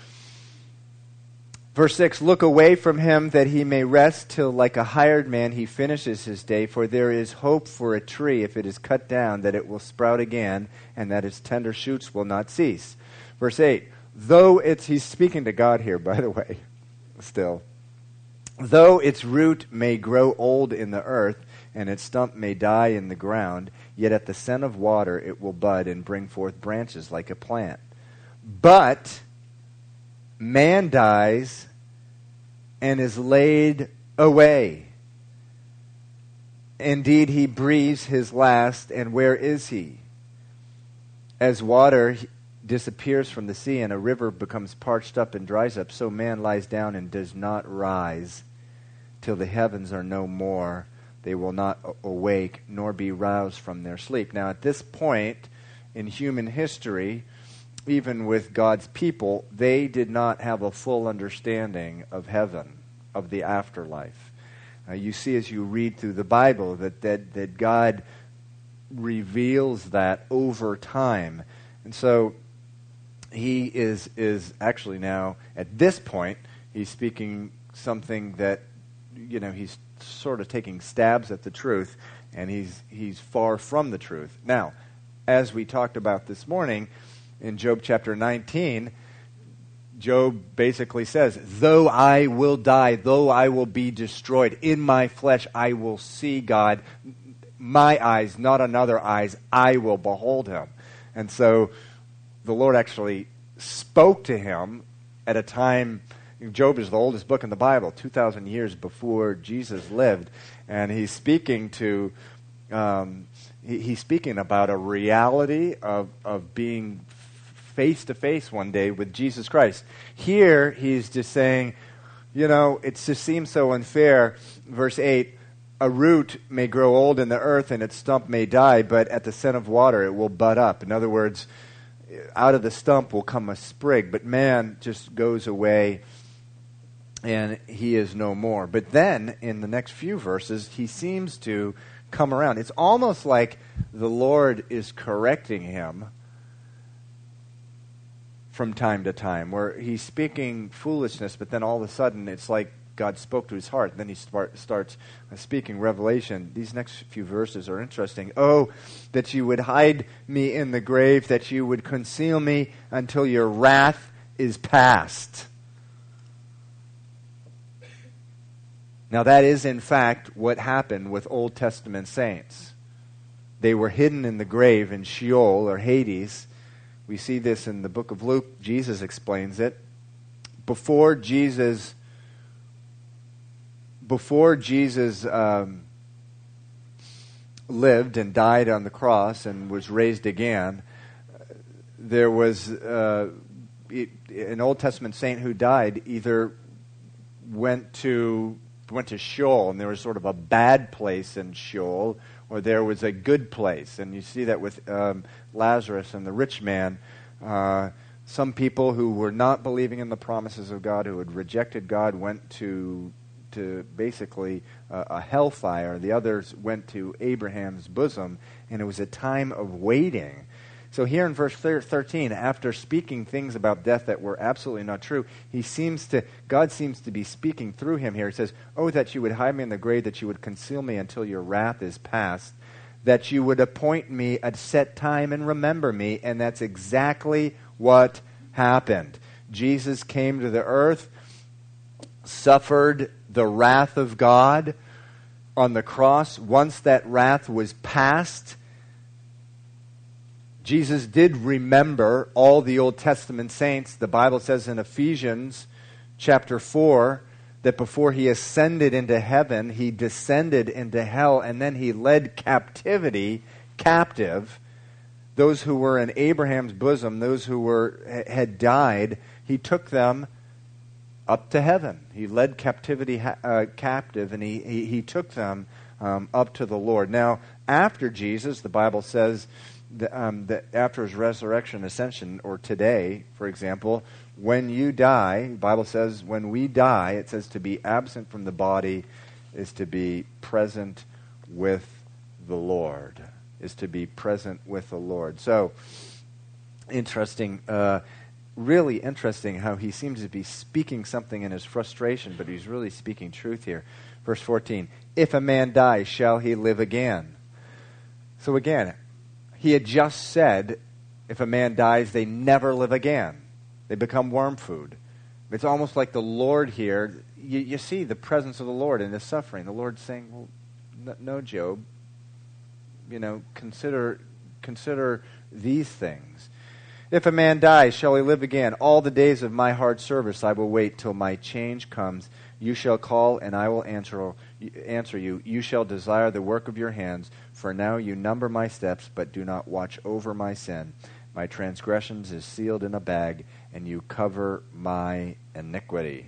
Verse six, look away from him that he may rest till like a hired man he finishes his day, for there is hope for a tree if it is cut down that it will sprout again and that its tender shoots will not cease. Verse eight, though it's, he's speaking to God here, by the way, still. Though its root may grow old in the earth, and its stump may die in the ground, yet at the scent of water it will bud and bring forth branches like a plant. But man dies and is laid away. Indeed, he breathes his last, and where is he? As water disappears from the sea and a river becomes parched up and dries up, so man lies down and does not rise till the heavens are no more. They will not awake nor be roused from their sleep. Now, at this point in human history, even with God's people, they did not have a full understanding of heaven, of the afterlife. Uh, you see as you read through the Bible that, that, that God reveals that over time. And so he is, is actually now, at this point, he's speaking something that, you know, he's sort of taking stabs at the truth, and he's he's far from the truth. Now, as we talked about this morning, in Job chapter nineteen, Job basically says, though I will die, though I will be destroyed, in my flesh I will see God. My eyes, not another eyes, I will behold him. And so the Lord actually spoke to him at a time. Job is the oldest book in the Bible, two thousand years before Jesus lived, and he's speaking to, um, he, he's speaking about a reality of of being face to face one day with Jesus Christ. Here, he's just saying, you know, it just seems so unfair. Verse eight, a root may grow old in the earth and its stump may die, but at the scent of water it will bud up. In other words, out of the stump will come a sprig, but man just goes away and he is no more. But then, in the next few verses, he seems to come around. It's almost like the Lord is correcting him from time to time, where he's speaking foolishness, but then all of a sudden it's like God spoke to his heart. Then he start, starts speaking revelation. These next few verses are interesting. Oh, that you would hide me in the grave, that you would conceal me until your wrath is past. Now, that is, in fact, what happened with Old Testament saints. They were hidden in the grave in Sheol, or Hades. We see this in the book of Luke. Jesus explains it. Before Jesus, before Jesus um, lived and died on the cross and was raised again, there was uh, it, an Old Testament saint who died either went to went to Sheol, and there was sort of a bad place in Sheol, or there was a good place. And you see that with um, Lazarus and the rich man. Uh, some people who were not believing in the promises of God, who had rejected God, went to to basically uh, a hellfire. The others went to Abraham's bosom, and it was a time of waiting. So here in verse thirteen, after speaking things about death that were absolutely not true, he seems to, God seems to be speaking through him here. He says, "Oh, that you would hide me in the grave, that you would conceal me until your wrath is past, that you would appoint me a set time and remember me." And that's exactly what happened. Jesus came to the earth, suffered the wrath of God on the cross. Once that wrath was past, Jesus did remember all the Old Testament saints. The Bible says in Ephesians chapter four that before he ascended into heaven, he descended into hell, and then he led captivity captive. Those who were in Abraham's bosom, those who were had died, he took them up to heaven. He led captivity uh, captive, and he, he, he took them um, up to the Lord. Now, after Jesus, the Bible says, The, um, that after his resurrection, ascension, or today, for example, when you die, the Bible says, when we die, it says to be absent from the body is to be present with the Lord, is to be present with the Lord. So, interesting, uh, really interesting how he seems to be speaking something in his frustration, but he's really speaking truth here. Verse fourteen, "If a man dies, shall he live again?" So again, he had just said, if a man dies, they never live again. They become worm food. It's almost like the Lord here, you, you see the presence of the Lord in his suffering. The Lord's saying, well, n- no, Job, you know, consider, consider these things. "If a man dies, shall he live again? All the days of my hard service I will wait till my change comes. You shall call, and I will answer answer you. You shall desire the work of your hands. For now you number my steps, but do not watch over my sin. My transgressions is sealed in a bag, and you cover my iniquity."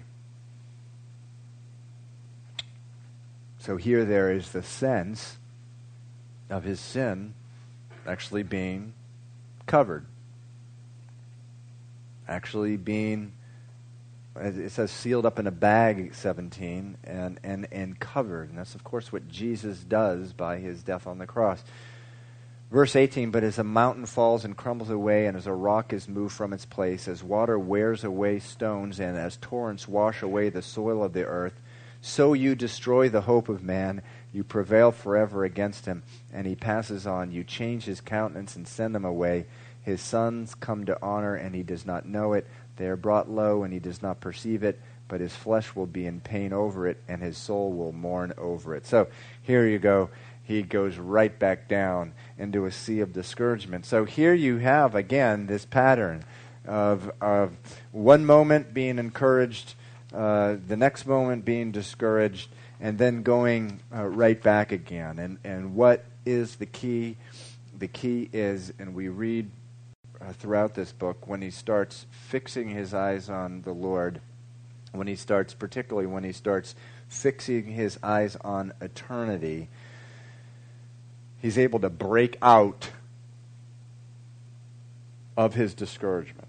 So here there is the sense of his sin actually being covered. Actually being, it says sealed up in a bag, seventeen, and, and, and covered. And that's, of course, what Jesus does by his death on the cross. Verse eighteen, "But as a mountain falls and crumbles away, and as a rock is moved from its place, as water wears away stones, and as torrents wash away the soil of the earth, so you destroy the hope of man. You prevail forever against him, and he passes on. You change his countenance and send him away. His sons come to honor, and he does not know it. They are brought low, and he does not perceive it, but his flesh will be in pain over it, and his soul will mourn over it." So here you go. He goes right back down into a sea of discouragement. So here you have, again, this pattern of, of one moment being encouraged, uh, the next moment being discouraged, and then going uh, right back again. And, and what is the key? The key is, and we read Uh, throughout this book, when he starts fixing his eyes on the Lord, when he starts, particularly when he starts fixing his eyes on eternity, he's able to break out of his discouragement.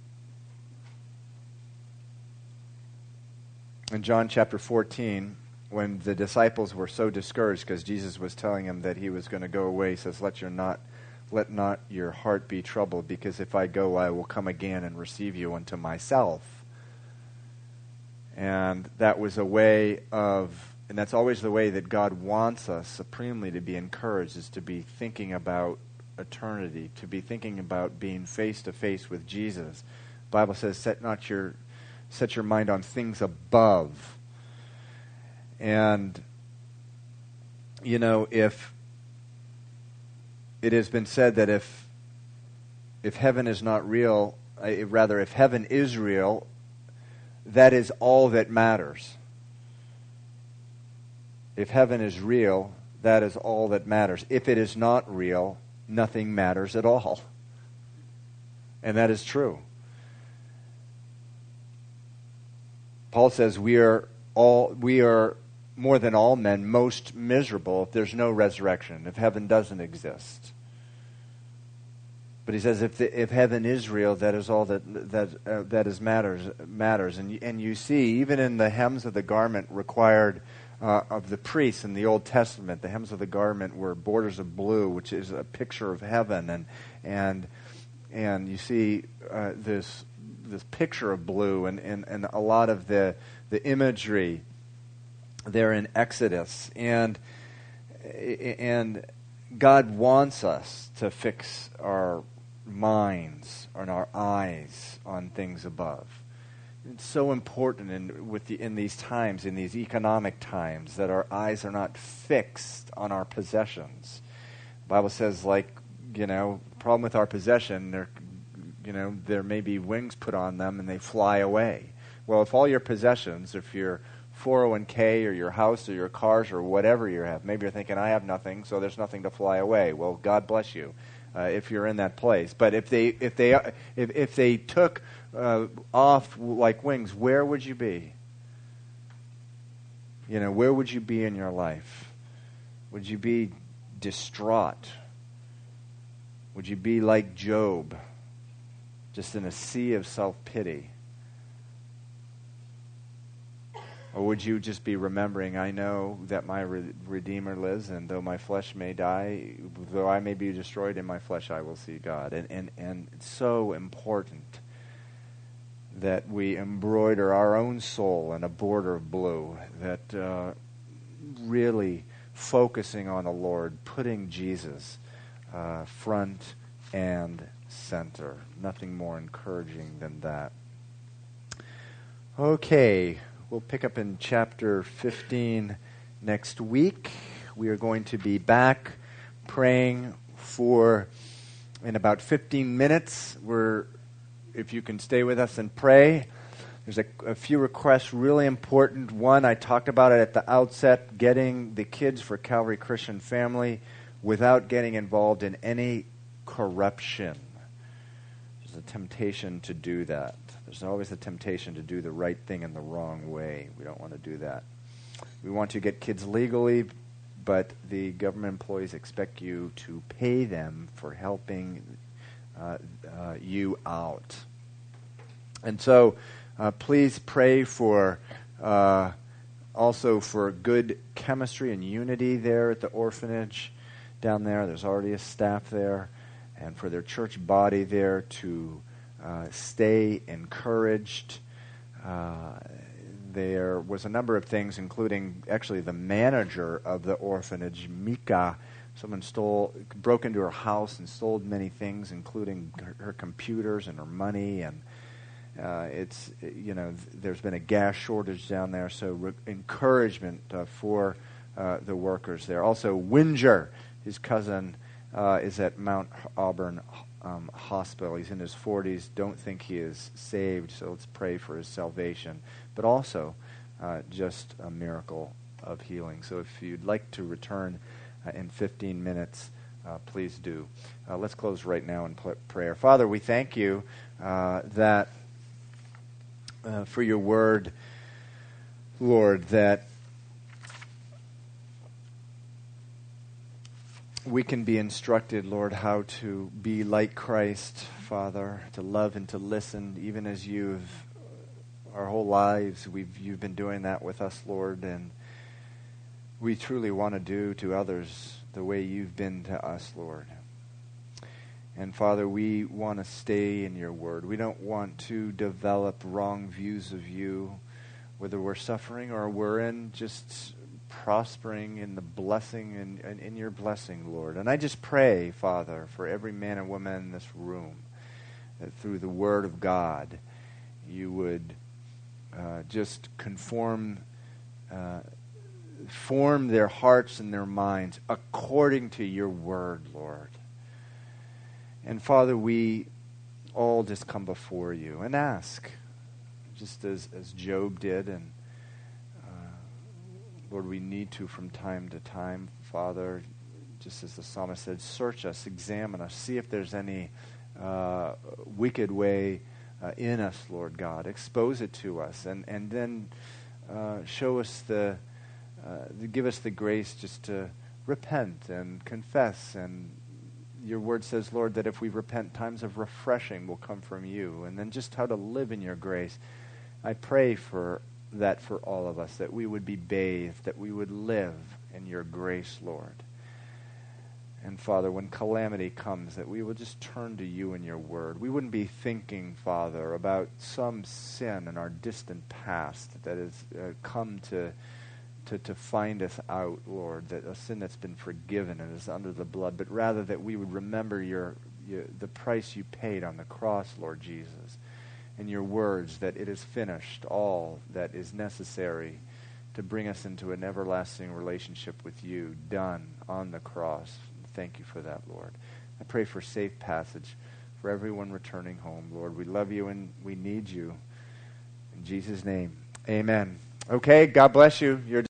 In John chapter fourteen, when the disciples were so discouraged because Jesus was telling them that he was going to go away, he says, let your not Let not your heart be troubled, because if I go, I will come again and receive you unto myself. And that was a way of, and that's always the way that God wants us supremely to be encouraged, is to be thinking about eternity, to be thinking about being face to face with Jesus. The Bible says, set not your, set your mind on things above. And, you know, if it has been said that if if heaven is not real, uh, rather if heaven is real, that is all that matters. If heaven is real, that is all that matters. If it is not real, nothing matters at all. And that is true. Paul says we are all we are more than all men most miserable if there's no resurrection, if heaven doesn't exist. But he says if the, if heaven is real, that is all that that uh, that is matters matters. And you, and you see, even in the hems of the garment required uh, of the priests in the Old Testament, the hems of the garment were borders of blue, which is a picture of heaven, and and and you see uh, this this picture of blue, and, and, and a lot of the the imagery there in Exodus, and and God wants us to fix our minds and our eyes on things above. It's so important in with the, in these times, in these economic times, that our eyes are not fixed on our possessions. The Bible says, like, you know, problem with our possession, there, you know, there may be wings put on them and they fly away. Well, if all your possessions, if your four oh one k or your house or your cars or whatever you have, maybe you're thinking, I have nothing, so there's nothing to fly away. Well, God bless you uh, if you're in that place. But if they if they if if they took uh, off like wings, where would you be? You know, where would you be in your life? Would you be distraught? Would you be like Job, just in a sea of self-pity? Or would you just be remembering, I know that my re- Redeemer lives, and though my flesh may die, though I may be destroyed in my flesh, I will see God. And, and, and it's so important that we embroider our own soul in a border of blue, that uh, really focusing on the Lord, putting Jesus uh, front and center. Nothing more encouraging than that. Okay. We'll pick up in chapter fifteen next week. We are going to be back praying for, in about fifteen minutes. We're, if you can stay with us and pray. There's a, a few requests, really important. One, I talked about it at the outset, getting the kids for Calvary Christian Family without getting involved in any corruption. There's a temptation to do that. There's always a temptation to do the right thing in the wrong way. We don't want to do that. We want to get kids legally, but the government employees expect you to pay them for helping uh, uh, you out. And so uh, please pray for uh, also for good chemistry and unity there at the orphanage down there. There's already a staff there. And for their church body there to Uh, stay encouraged. Uh, there was a number of things, including actually the manager of the orphanage, Mika. Someone stole, broke into her house and stole many things, including her, her computers and her money. And uh, it's, you know, th- there's been a gas shortage down there, so re- encouragement uh, for uh, the workers there. Also, Winger, his cousin, uh, is at Mount Auburn Um, hospital. He's in his forties. Don't think he is saved, so let's pray for his salvation. But also, uh, just a miracle of healing. So if you'd like to return uh, in fifteen minutes, uh, please do. Uh, let's close right now in pl- prayer. Father, we thank you uh, that uh, for your word, Lord, that we can be instructed, Lord, how to be like Christ, Father, to love and to listen, even as you've, our whole lives, we've you've been doing that with us, Lord, and we truly want to do to others the way you've been to us, Lord. And Father, we want to stay in your word. We don't want to develop wrong views of you, whether we're suffering or we're in just prospering in the blessing and in, in, in your blessing, Lord. And I just pray, Father, for every man and woman in this room, that through the word of God, you would uh, just conform, uh, form their hearts and their minds according to your word, Lord. And Father, we all just come before you and ask, just as, as Job did, and Lord, we need to from time to time, Father, just as the psalmist said, search us, examine us, see if there's any uh, wicked way uh, in us, Lord God. Expose it to us, and and then uh, show us the, uh, give us the grace just to repent and confess. And your word says, Lord, that if we repent, times of refreshing will come from you. And then just how to live in your grace. I pray for that for all of us, that we would be bathed, that we would live in your grace, Lord. And Father, when calamity comes, that we will just turn to you and your word. We wouldn't be thinking, Father, about some sin in our distant past that has uh, come to, to to find us out, Lord, that a sin that's been forgiven and is under the blood, but rather that we would remember your, your the price you paid on the cross, Lord Jesus, and your words that it is finished, all that is necessary to bring us into an everlasting relationship with you, done on the cross. Thank you for that, Lord. I pray for safe passage for everyone returning home, Lord. We love you and we need you. In Jesus' name, amen. Okay, God bless you. You're